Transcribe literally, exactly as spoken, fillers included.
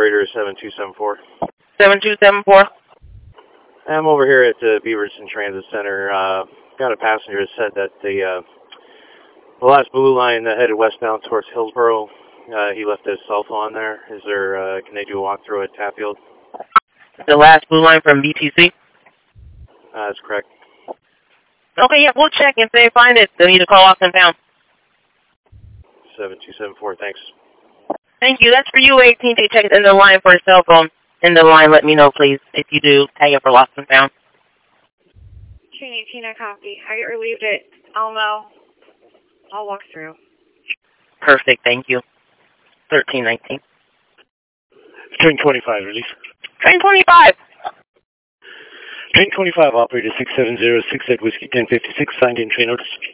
operator seven two seven four. seven two seven four. I'm over here at the Beaverton Transit Center. Uh, got a passenger that said that the, uh, the last blue line that headed westbound towards Hillsborough, uh, he left his cell phone there. Is there, uh, can they do a walkthrough at Tapfield? The last blue line from B T C? Uh, that's correct. Okay, yeah, we'll check. If they find it, they'll need to call Austin Pound. seven two seven four, thanks. Thank you. That's for you, eighteen. They check it in the line for a cell phone. In the line, let me know, please. If you do, tag it for Lost and Found. Train eighteen, I copy. I relieved it. I'll know. I'll walk through. Perfect, thank you. thirteen nineteen. Train twenty-five, release. Train twenty-five. Train twenty-five, operator six seven zero six at Whiskey ten fifty-six, signed in train notice.